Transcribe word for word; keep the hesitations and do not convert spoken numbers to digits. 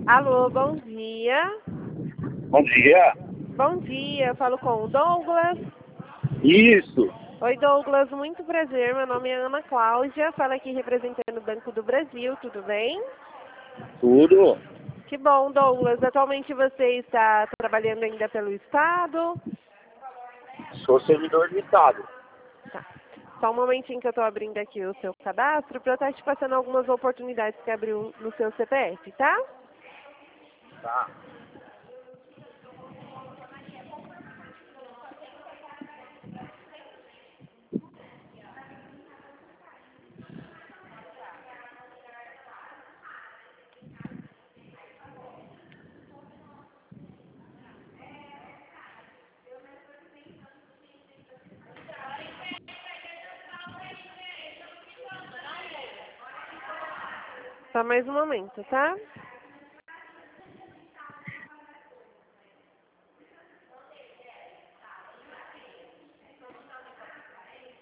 Alô, bom dia. Bom dia. Bom dia, eu falo com o Douglas. Isso. Oi, Douglas, muito prazer. Meu nome é Ana Cláudia, falo aqui representando o Banco do Brasil, tudo bem? Tudo. Que bom, Douglas. Atualmente você está trabalhando ainda pelo Estado? Sou servidor do Estado. Tá. Só um momentinho que eu estou abrindo aqui o seu cadastro para eu estar te passando algumas oportunidades que abriu no seu C P F, tá? Tá. Só mais um momento, tá?